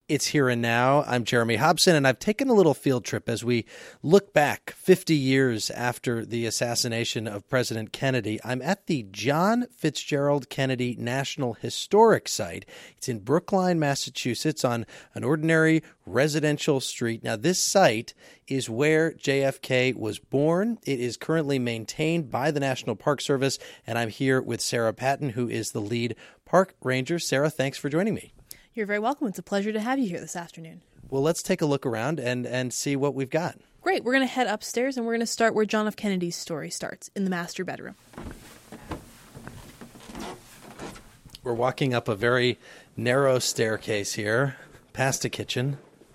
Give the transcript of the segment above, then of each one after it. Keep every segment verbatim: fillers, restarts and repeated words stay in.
It's Here and Now. I'm Jeremy Hobson, and I've taken a little field trip as we look back fifty years after the assassination of President Kennedy. I'm at the John Fitzgerald Kennedy National Historic Site. It's in Brookline, Massachusetts, on an ordinary residential street. Now, this site is where J F K was born. It is currently maintained by the National Park Service, and I'm here with Sarah Patton, who is the lead park ranger. Sarah, thanks for joining me. You're very welcome. It's a pleasure to have you here this afternoon. Well, let's take a look around and, and see what we've got. Great. We're going to head upstairs, and we're going to start where John F. Kennedy's story starts, in the master bedroom. We're walking up a very narrow staircase here, past a kitchen.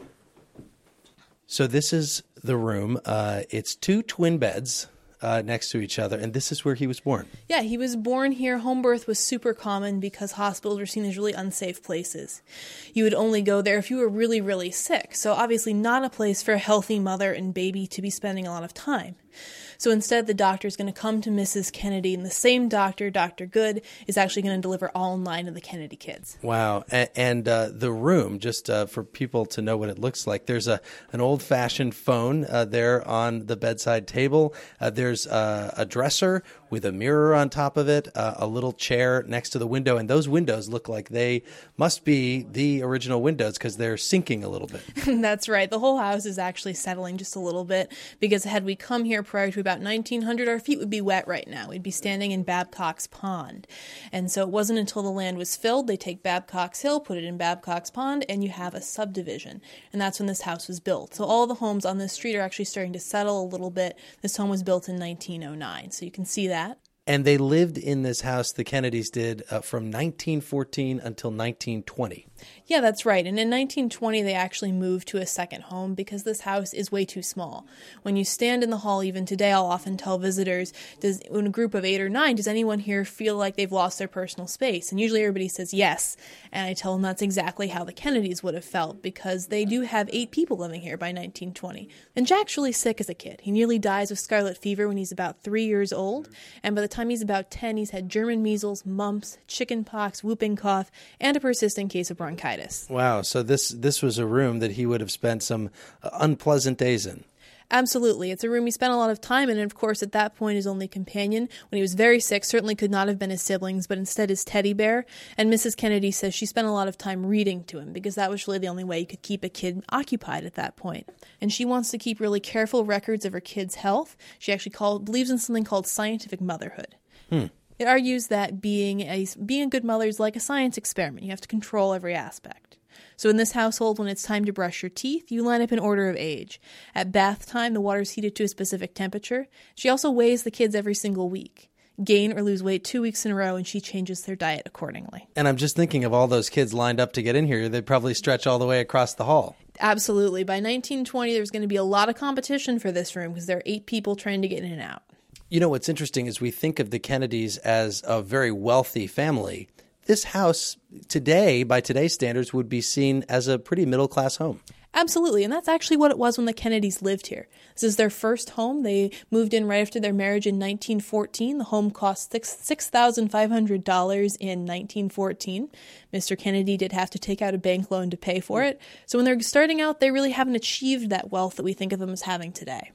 So this is the room. Uh, it's two twin beds uh, next to each other, and this is where he was born. Yeah, he was born here. Home birth was super common because hospitals were seen as really unsafe places. You would only go there if you were really, really sick. So obviously not a place for a healthy mother and baby to be spending a lot of time. So instead, the doctor is going to come to Missus Kennedy, and the same doctor, Doctor Good, is actually going to deliver all nine of the Kennedy kids. Wow. And, and uh, the room, just uh, for people to know what it looks like, there's a an old-fashioned phone uh, there on the bedside table. Uh, there's uh, a dresser with a mirror on top of it, uh, a little chair next to the window, and those windows look like they must be the original windows because they're sinking a little bit. That's right. The whole house is actually settling just a little bit because had we come here prior to about nineteen hundred, our feet would be wet right now. We'd be standing in Babcock's Pond. And so it wasn't until the land was filled, they take Babcock's Hill, put it in Babcock's Pond, and you have a subdivision. And that's when this house was built. So all the homes on this street are actually starting to settle a little bit. This home was built in nineteen oh nine, so you can see that. And they lived in this house, the Kennedys did, uh, from nineteen fourteen until nineteen twenty. Yeah, that's right. And in nineteen twenty, they actually moved to a second home because this house is way too small. When you stand in the hall, even today, I'll often tell visitors, does in a group of eight or nine, does anyone here feel like they've lost their personal space? And usually everybody says yes. And I tell them that's exactly how the Kennedys would have felt because they do have eight people living here by nineteen twenty. And Jack's really sick as a kid. He nearly dies of scarlet fever when he's about three years old. And by the time he's about ten, he's had German measles, mumps, chicken pox, whooping cough, and a persistent case of bronchitis. Wow. So this this was a room that he would have spent some uh, unpleasant days in. Absolutely. It's a room he spent a lot of time in, and of course, at that point, his only companion, when he was very sick, certainly could not have been his siblings, but instead his teddy bear. And Missus Kennedy says she spent a lot of time reading to him, because that was really the only way you could keep a kid occupied at that point. And she wants to keep really careful records of her kid's health. She actually call, believes in something called scientific motherhood. Hmm. It argues that being a, being a good mother is like a science experiment. You have to control every aspect. So in this household, when it's time to brush your teeth, you line up in order of age. At bath time, the water's heated to a specific temperature. She also weighs the kids every single week. Gain or lose weight two weeks in a row, and she changes their diet accordingly. And I'm just thinking of all those kids lined up to get in here. They'd probably stretch all the way across the hall. Absolutely. By nineteen twenty, there's going to be a lot of competition for this room because there are eight people trying to get in and out. You know, what's interesting is we think of the Kennedys as a very wealthy family. This house today, by today's standards, would be seen as a pretty middle-class home. Absolutely, and that's actually what it was when the Kennedys lived here. This is their first home. They moved in right after their marriage in nineteen fourteen. The home cost six thousand five hundred dollars in nineteen fourteen. Mister Kennedy did have to take out a bank loan to pay for it. So when they're starting out, they really haven't achieved that wealth that we think of them as having today.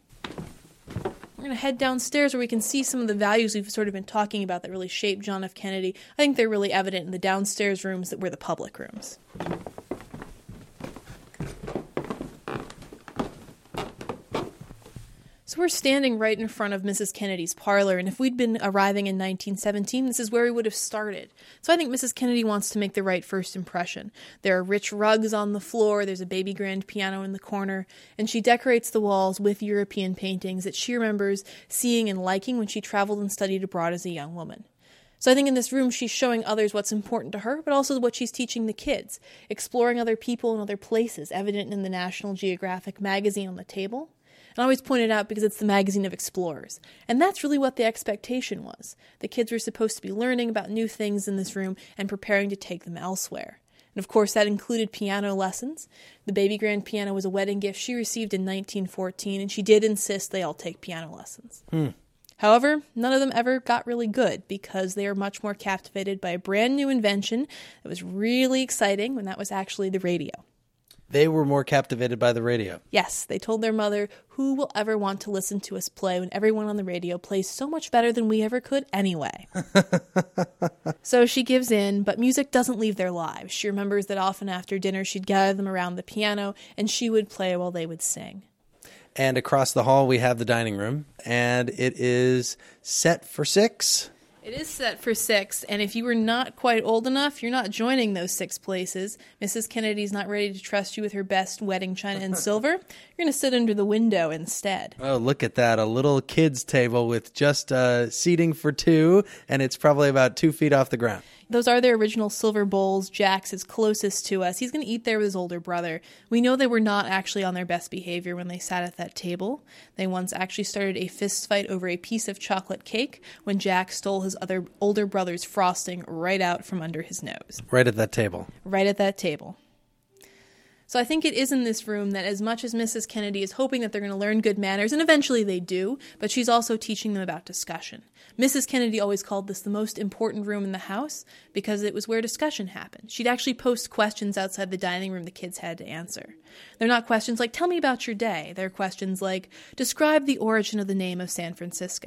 We're going to head downstairs where we can see some of the values we've sort of been talking about that really shaped John F. Kennedy. I think they're really evident in the downstairs rooms that were the public rooms. So we're standing right in front of Missus Kennedy's parlor, and if we'd been arriving in nineteen seventeen, this is where we would have started. So I think Missus Kennedy wants to make the right first impression. There are rich rugs on the floor, there's a baby grand piano in the corner, and she decorates the walls with European paintings that she remembers seeing and liking when she traveled and studied abroad as a young woman. So I think in this room she's showing others what's important to her, but also what she's teaching the kids, exploring other people and other places, evident in the National Geographic magazine on the table. And I always point it out because it's the magazine of explorers. And that's really what the expectation was. The kids were supposed to be learning about new things in this room and preparing to take them elsewhere. And of course, that included piano lessons. The baby grand piano was a wedding gift she received in nineteen fourteen, and she did insist they all take piano lessons. Hmm. However, none of them ever got really good because they are much more captivated by a brand new invention that was really exciting, and that was actually the radio. They were more captivated by the radio. Yes, they told their mother, who will ever want to listen to us play when everyone on the radio plays so much better than we ever could anyway? So she gives in, but music doesn't leave their lives. She remembers that often after dinner she'd gather them around the piano and she would play while they would sing. And across the hall we have the dining room, and it is set for six. It is set for six, and if you were not quite old enough, you're not joining those six places. Missus Kennedy's not ready to trust you with her best wedding china and silver. You're going to sit under the window instead. Oh, look at that. A little kid's table with just uh, seating for two, and it's probably about two feet off the ground. Those are their original silver bowls. Jack's is closest to us. He's going to eat there with his older brother. We know they were not actually on their best behavior when they sat at that table. They once actually started a fist fight over a piece of chocolate cake when Jack stole his other older brother's frosting right out from under his nose. Right at that table. Right at that table. So I think it is in this room that as much as Missus Kennedy is hoping that they're going to learn good manners, and eventually they do, but she's also teaching them about discussion. Missus Kennedy always called this the most important room in the house because it was where discussion happened. She'd actually post questions outside the dining room the kids had to answer. They're not questions like, tell me about your day. They're questions like, describe the origin of the name of San Francisco.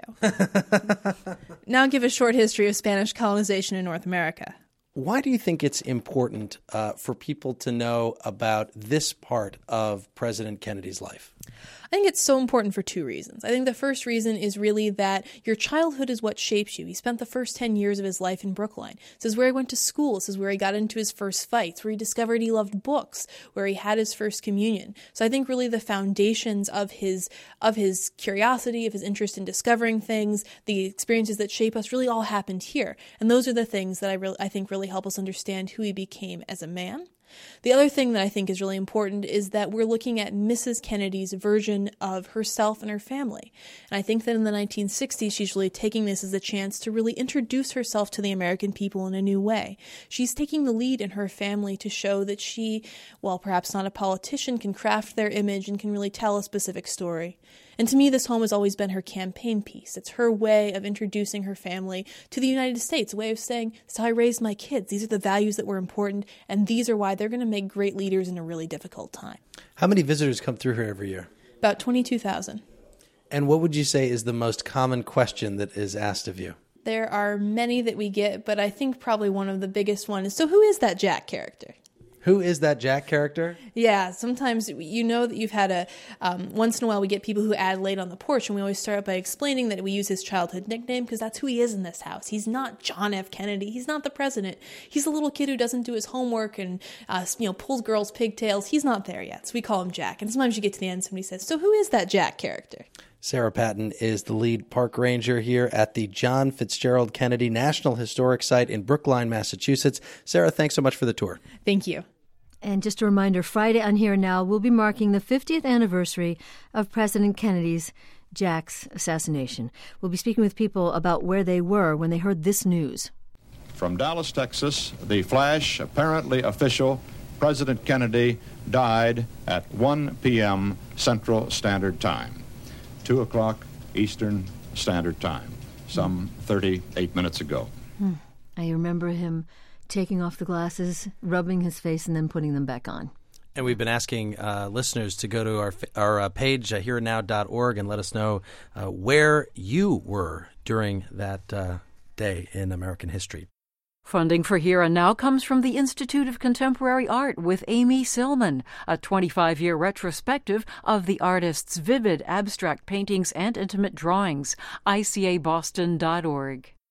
Now give a short history of Spanish colonization in North America. Why do you think it's important uh, for people to know about this part of President Kennedy's life? I think it's so important for two reasons. I think the first reason is really that your childhood is what shapes you. He spent the first ten years of his life in Brookline. This is where he went to school. This is where he got into his first fights, where he discovered he loved books, where he had his first communion. So I think really the foundations of his of his curiosity, of his interest in discovering things, the experiences that shape us really all happened here. And those are the things that I really I think really help us understand who he became as a man. The other thing that I think is really important is that we're looking at Missus Kennedy's version of herself and her family. And I think that in the nineteen sixties, she's really taking this as a chance to really introduce herself to the American people in a new way. She's taking the lead in her family to show that she, while perhaps not a politician, can craft their image and can really tell a specific story. And to me, this home has always been her campaign piece. It's her way of introducing her family to the United States, a way of saying, this is how I raised my kids. These are the values that were important, and these are why they're going to make great leaders in a really difficult time. How many visitors come through here every year? About twenty-two thousand. And what would you say is the most common question that is asked of you? There are many that we get, but I think probably one of the biggest one is, so who is that Jack character? Who is that Jack character? Yeah, sometimes you know that you've had a, um, once in a while we get people who add late on the porch, and we always start by explaining that we use his childhood nickname because that's who he is in this house. He's not John F. Kennedy. He's not the president. He's a little kid who doesn't do his homework and, uh, you know, pulls girls' pigtails. He's not there yet, so we call him Jack. And sometimes you get to the end, somebody says, so who is that Jack character? Sarah Patton is the lead park ranger here at the John Fitzgerald Kennedy National Historic Site in Brookline, Massachusetts. Sarah, thanks so much for the tour. Thank you. And just a reminder, Friday on Here and Now, we'll be marking the fiftieth anniversary of President Kennedy's Jack's assassination. We'll be speaking with people about where they were when they heard this news. From Dallas, Texas, the flash, apparently official, President Kennedy died at one p.m. Central Standard Time, two o'clock Eastern Standard Time, some thirty-eight minutes ago. Hmm. I remember him taking off the glasses, rubbing his face, and then putting them back on. And we've been asking uh, listeners to go to our our uh, page, uh, here and now dot org, and let us know uh, where you were during that uh, day in American history. Funding for Here and Now comes from the Institute of Contemporary Art with Amy Silman, a twenty-five-year retrospective of the artist's vivid abstract paintings and intimate drawings. I C A Boston dot org.